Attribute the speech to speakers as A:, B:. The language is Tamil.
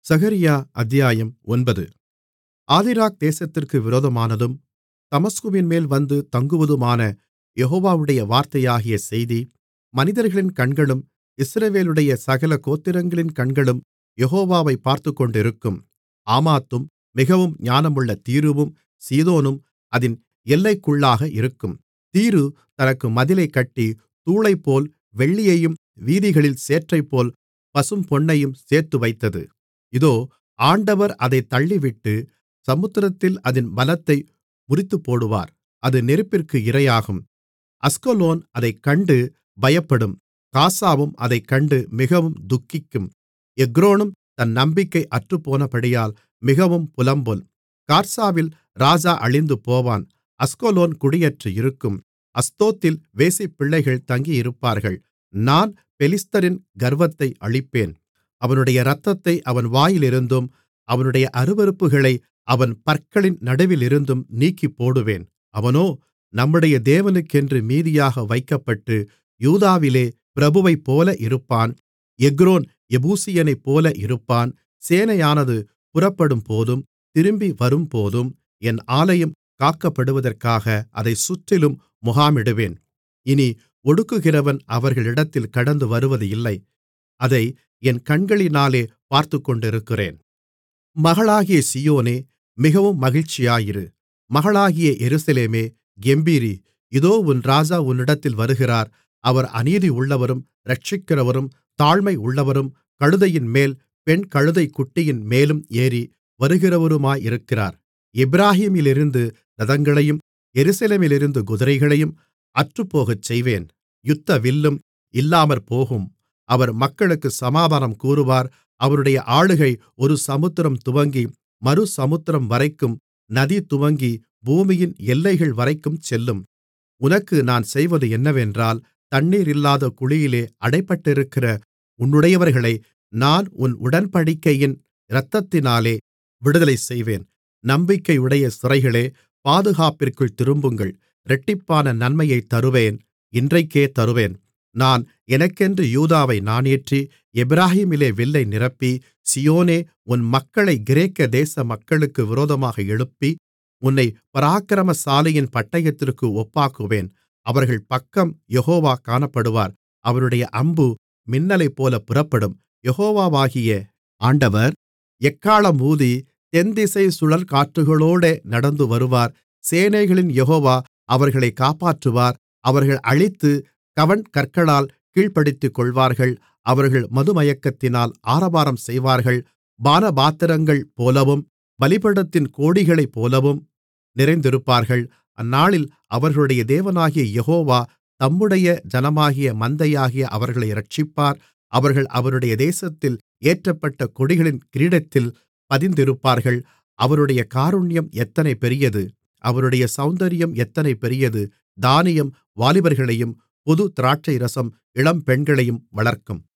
A: சகரியா அத்தியாயம் 9. ஆதிராக் தேசத்திற்கு விரோதமானதும் தமஸ்குவின்மேல் வந்து தங்குவதுமான யெகோவாவுடைய வார்த்தையாகிய செய்தி. மனிதர்களின் கண்களும் இஸ்ரவேலுடைய சகல கோத்திரங்களின் கண்களும் யெகோவாவைப் பார்த்துக்கொண்டிருக்கும். ஆமாத்தும் மிகவும் ஞானமுள்ள தீருவும் சீதோனும் அதின் எல்லைக்குள்ளாக இருக்கும். தீரு தனக்கு மதிலைக் கட்டி தூளைப்போல் வெள்ளியையும் வீதிகளில் சேற்றைப்போல் பசும்பொன்னையும் சேர்த்துவைத்தது. இதோ, ஆண்டவர் அதைத் தள்ளிவிட்டு சமுத்திரத்தில் அதின் பலத்தை முறித்துப்போடுவார். அது நெருப்பிற்கு இரையாகும். அஸ்கலோன் அதைக் கண்டு பயப்படும். காசாவும் அதைக் கண்டு மிகவும் துக்கிக்கும். எக்ரோனும் தன் நம்பிக்கை அற்றுப்போனபடியால் மிகவும் புலம்பும். கார்சாவில் ராஜா அழிந்துபோவான். அஸ்கலோன் குடியற்று இருக்கும். அஸ்தோத்தில் வேசிப்பிள்ளைகள் தங்கியிருப்பார்கள். நான் பெலிஸ்தரின் கர்வத்தை அழிப்பேன். அவனுடைய இரத்தத்தை அவன் வாயிலிருந்தும் அவனுடைய அருவருப்புகளை அவன் பற்களின் நடுவிலிருந்தும் நீக்கிப்போடுவேன். அவனோ நம்முடைய தேவனுக்கென்று மீதியாக வைக்கப்பட்டு யூதாவிலே பிரபுவைப்போல இருப்பான். எக்ரோன் எபூசியனைப்போல இருப்பான். சேனையானது புறப்படும்போதும் திரும்பி வரும்போதும் என் ஆலயம் காக்கப்படுவதற்காக அதைச் சுற்றிலும் முகாமிடுவேன். இனி ஒடுக்குகிறவன் அவர்களிடத்தில் கடந்து வருவது இல்லை. அதை என் கண்களினாலே பார்த்துக்கொண்டிருக்கிறேன். மகளாகிய சீயோனே, மிகவும் மகிழ்ச்சியாயிரு. மகளாகிய எருசலேமே, கெம்பீரி. இதோ உன் ராஜா உன்னிடத்தில் வருகிறார். அவர் அநீதியுள்ளவரும் இரட்சிக்கிறவரும் தாழ்மை உள்ளவரும் கழுதையின்மேல் பெண் கழுதைக்குட்டியின் மேலும் ஏறி வருகிறவருமாயிருக்கிறார். எப்பிராயீமிலிருந்து இரதங்களையும் எருசலேமிலிருந்து குதிரைகளையும் அற்றுப்போகச் செய்வேன். யுத்த வில்லும் இல்லாமற்போகும். அவர் மக்களுக்கு சமாதானம் கூறுவார். அவருடைய ஆளுகை ஒரு சமுத்திரம் துவங்கி மறு சமுத்திரம் வரைக்கும், நதி துவங்கி பூமியின் எல்லைகள் வரைக்கும் செல்லும். உனக்கு நான் செய்வது என்னவென்றால், தண்ணீர் இல்லாத குழியிலே அடைபட்டிருக்கிற உன்னுடையவர்களை நான் உன் உடன்படிக்கையின் இரத்தத்தினாலே விடுதலை செய்வேன். நம்பிக்கையுடைய சிறைகளே, பாதுகாப்பிற்குள் திரும்புங்கள். இரட்டிப்பான நன்மையைத் தருவேன், இன்றைக்கே தருவேன். நான் எனக்கென்று யூதாவை நாணேற்றி எப்பிராயீமிலே வில்லை நிரப்பி, சீயோனே, உன் மக்களை கிரேக்க தேச மக்களுக்கு விரோதமாக எழுப்பி உன்னைப் பராக்கிரமசாலியின் பட்டயத்திற்கு ஒப்பாக்குவேன். அவர்கள் பக்கம் யெகோவா காணப்படுவார். அவருடைய அம்பு மின்னலைப்போல புறப்படும். யெகோவாவாகிய ஆண்டவர் எக்காளம் ஊதி தென்திசை சுழல்காற்றுகளோடே நடந்து வருவார். சேனைகளின் யெகோவா அவர்களைக் காப்பாற்றுவார். அவர்கள் அழித்து கவண்கற்களால் கீழ்ப்படுத்திக்கொள்வார்கள். அவர்கள் மதுமயக்கத்தினால் ஆரவாரம் செய்வார்கள். பானபாத்திரங்கள் போலவும் பலிபீடத்தின் கோடிகளைப்போலவும் நிறைந்திருப்பார்கள். அந்நாளில் அவர்களுடைய தேவனாகிய யெகோவா தம்முடைய ஜனமாகிய மந்தையாகிய அவர்களை இரட்சிப்பார். அவர்கள் அவருடைய தேசத்தில் ஏற்றப்பட்ட கொடிகளின் கிரீடத்தில் பதிந்திருப்பார்கள். அவருடைய காருண்யம் எத்தனை பெரியது! அவருடைய சௌந்தரியம் எத்தனை பெரியது! தானியம் வாலிபர்களையும் புது திராட்சைரசம் இளம்பெண்களையும் வளர்க்கும்.